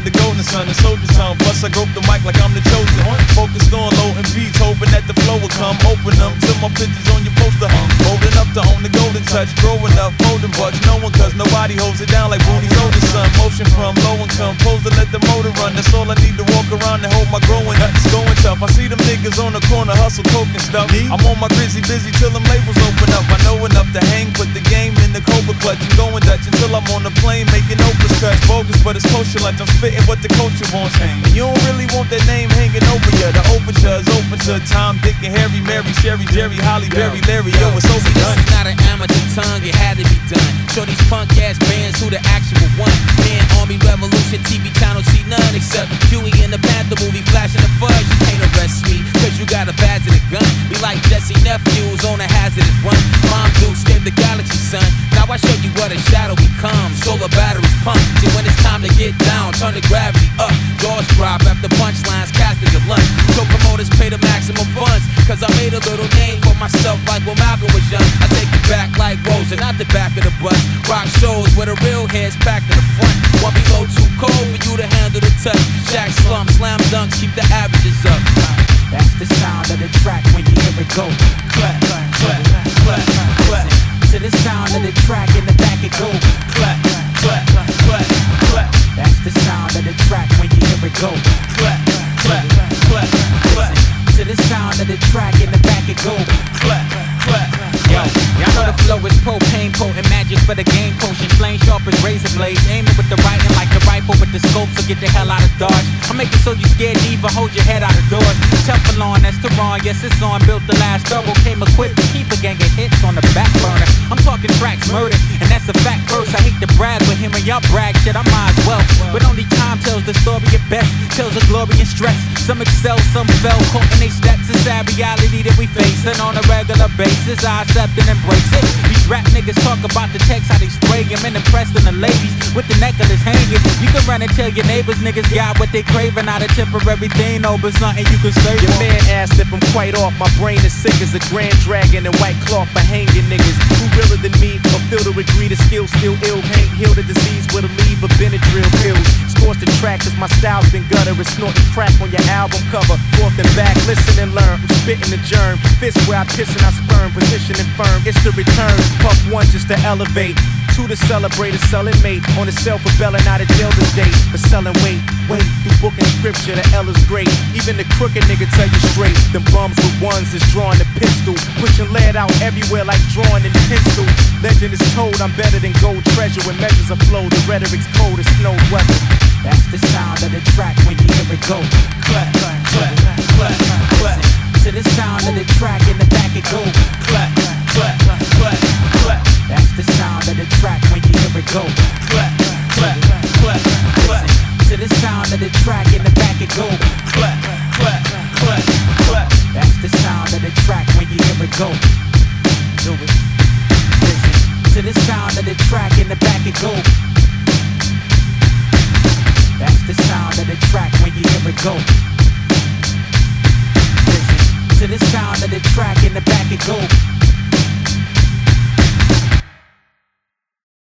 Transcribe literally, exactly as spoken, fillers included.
the golden sun, the soldier tongue. Plus I grope the mic like I'm the chosen. Focused on loading beats, hoping that the flow will come. Open them till my pictures on your poster hung. Old enough to own the golden touch. Growing up, folding bucks. No one cause nobody holds it down like Booney's older son. Motion from low income, pose to let the motor run. That's all I need to walk around and hold my growing up. It's going tough. I see them niggas on the corner hustle, coke and stuff. I'm on my grizzy busy till them labels open up. I know enough to hang, put the game in the Cobra clutch and going Dutch until I'm on the plane making opus cuts. Bogus, but it's kosher like I'm spitting what the culture wants. And you don't really want that name hanging over ya. The overture is open to Tom, Dick, and Harry, Mary, Sherry, Jerry, Holly, Berry, Larry. Yo, it's over done. This is not an amateur tongue, it had to be done. Show these punk ass bands who the actual one. Man, Army Revolution, T V channel, see none except Huey in the Panther movie, flashing the fudge. You can't arrest me, cause you got a badge and a gun. Be like Jesse nephews on a hazardous run. Mom Duke scared the galaxy, son. Now I show you what a shadow becomes. Solar batteries pump. And when it's time to get down, turn the gravity up. Jaws drop after punchlines, casting your lunch. So promoters pay the maximum funds. Cause I made a little name for myself like when Malcolm was young. I take it back like Rosa, not the back of the bus. Rock shows where the real heads packed to the front. One below too cold for you to handle the touch. Shaq slump, slam dunks, keep the averages up. That's the sound of the track when you hear it go. Clap, clap, clap, clap, clap. To the sound of the track in the back it go. Clap, clap, clap, clap. That's the sound of the track when you hear it go. Clap, clap, clap, clap. To the sound of the track in the back it go. Clap, clap. Yo, y'all know the flow is propane, potent magic for the game potion. Flame sharp as razor blades, aiming with the right and like the rifle with the scope, so get the hell out of dodge. I make it so you scared to even hold your head out of doors. Teflon, that's Tehran, yes it's on. Built the last double, came equipped to keep a gang of hits on the back burner. I'm talking tracks murder, and that's a fact first. I hate to brag with him and y'all brag shit, I might as well. But only time tells the story at best, tells of glory and stress. Some excel, some fell, caught in they steps. It's that reality that we face, and on a regular basis I accept and embrace it. These rap niggas talk about the text, how they spray him and impressing the ladies with the necklace hanging. You can run and tell your neighbors niggas got what they craving, out of temporary thing, no, but something you can save. Your man asked if I'm quite off, my brain is sick as a grand dragon and white cloth for hanging niggas. Who realer than me, or feel to agree the skill still ill. Can't heal the disease with a leave of Benadryl pills. Scorch the track cause my style's been gutter, it's snorting crack on your album cover. Forth and back, listen and learn, I'm spitting the germ. Fist where I piss and I sperm, position and firm. It's the return, puff one just to elevate. Two to celebrate a selling mate. On the self-rebelling out of jail this day. For selling weight, wait, through book and scripture, the L is great. Even the crooked nigga tell you straight. Them bums with ones is drawing the pistol. Pushing lead out everywhere like drawing in pencil. Legend is told I'm better than gold treasure. When measures are flow, the rhetoric's cold as snow weather. That's the sound of the track when you hear it go. Clap, clap, clap, clap. To the sound of the track in the back it go. Clap.